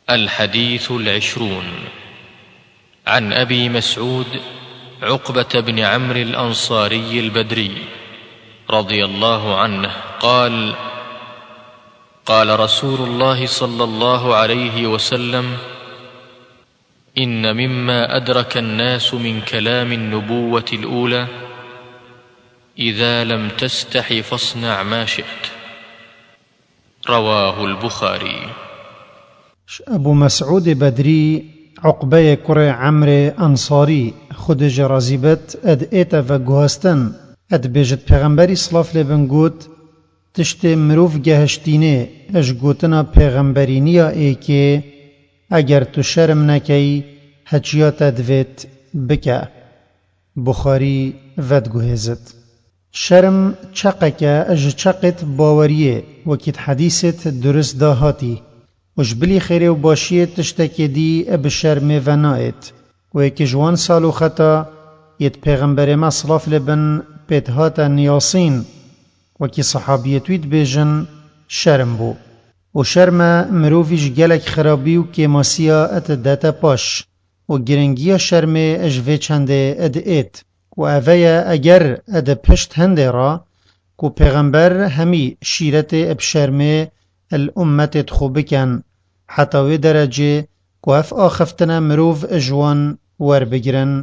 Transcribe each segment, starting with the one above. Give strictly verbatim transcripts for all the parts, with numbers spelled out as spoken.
الحديث العشرون. عن أبي مسعود عقبة بن عمرو الأنصاري البدري رضي الله عنه قال: قال رسول الله صلى الله عليه وسلم: إن مما أدرك الناس من كلام النبوة الأولى: إذا لم تستح فاصنع ما شئت. رواه البخاري. ابو مسعود بدري عقبه كره عمرو انصاري خود جرازيبت اد ايتا و گوهستن اد بيجت پیغمبری صلاف لبن گوت تشت مروف گهشتینه اش گوتنا پیغمبرینیا ای که اگر تو شرم نکی هچیات دویت بکه. بخاری ود گوهزت. شرم چقکه اج چقت باوریه وکیت حدیثت درست داهاتی وش بلی خیره و باشیه تشتکی دی اب شرمه و نایت و ایک جوان سالو خطا یت پیغمبر ما صلاف لبن پیتهاتا نیاسین وکی صحابیتویت بیجن شرم بو و شرم مروفیش گلک خرابی و که ماسیا ات داتا پاش و گرنگیا شرمه اجوه چنده اد ایت و اوه اگر اد پشت هنده را که پیغمبر همی شیرت اب شرمه الامت خوب کن حتی وی درجه که اف آخفتنا مروف اجوان ور بگرن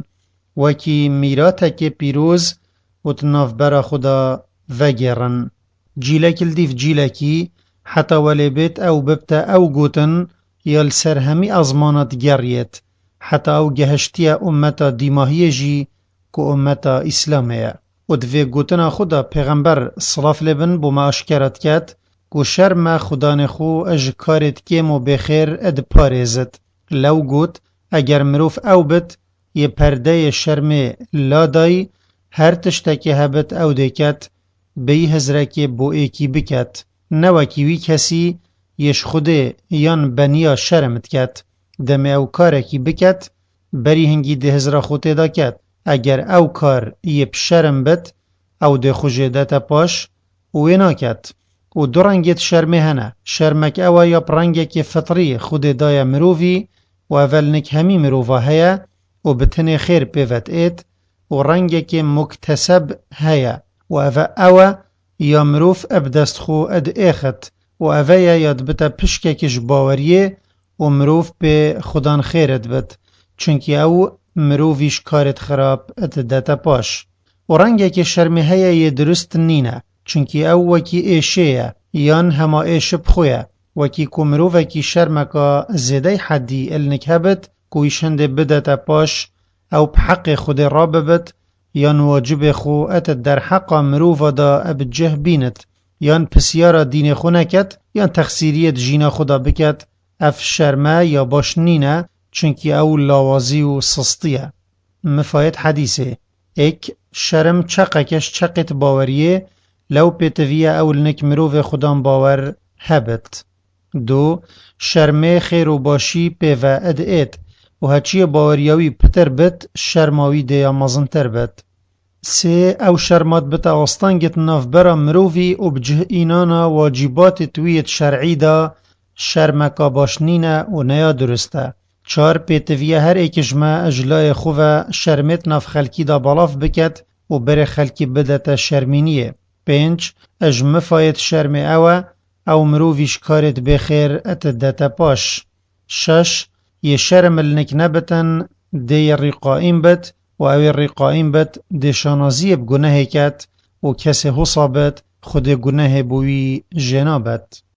وکی میراتا که پیروز و تناف برا خدا وگرن. جیلک الدیف جیلکی حتی ولی بیت او ببتا او گوتن یال سر همی ازمانت گریت حتی او گهشتی امتا دیماهی جی که امتا اسلامیه و دوی گوتنا خدا پیغمبر صلاف لبن بو ما اشکرت کت کو شرم خدا نخو اج کارت کم و بخیر اد پارزت. لو گوت اگر مروف او بت یه پرده شرم لادای هر تشتکی هبت او دکت بی هزرکی بو ایکی بکت نوکی وی کسی یش خوده یان بنیا شرمت کت دم او کارکی بکت بری هنگی ده هزرا خوته دا کت. اگر او کار یه پشرم بت او ده خوشیدتا پاش وینا کت. و دو رنگت شرمه هنه شرمک او یا پرنگک فطری خود دای مروفی و اول نک همی مروفا هیا و بتنه خیر پیوت ایت و رنگک مکتسب هیا و او او یا مروف ابدست خو اد ایخت و او یاد بتا پشککش باوریه و مروف به خودان خیرت بد چونکی او مروفیش کارت خراب اد داتا پاش. و رنگک شرمه هیا یه درست نینه چونکی او وکی ایشه یان هما ایش بخویه وکی کمرو وکی شرمکا زیده حدی النکهبت کویشند بدتا پاش او بحق خود را ببت یان واجب خو ات در حق مروفا دا ابجه بینت یان پسیارا دین خو نکت یان تخصیریت جینا خدا بکت اف شرمه یا باش نینه چونکی او لاوازی و سستیه. مفاید حدیثه ایک شرم چقکش چقت باوریه لو پیتویه اول نک مروف خودان باور هبت. دو شرمه خیر و باشی پیوه اد ایت و هچی باوریاوی پتر بت شرماوی دیا مزنتر بت. سه او شرمات بت آستانگت ناف برا مروفی و بجه اینانا واجبات تویت شرعی دا شرمکا باشنینه و نیا درسته. چار پیتویه هر ایکشما اجلای خواه شرمت ناف خلکی دا بالاف بکت و بر خلکی بدتا شرمینیه. پنج اج مفاید شرم اوه او مروفیش کارت بخیر ات داتا پاش. شش یه شرم النک نبتن دی رقائم بت و او رقائم بت دی شانازی بگناه کت و کسی حصابت خود گناه بوی جنابت.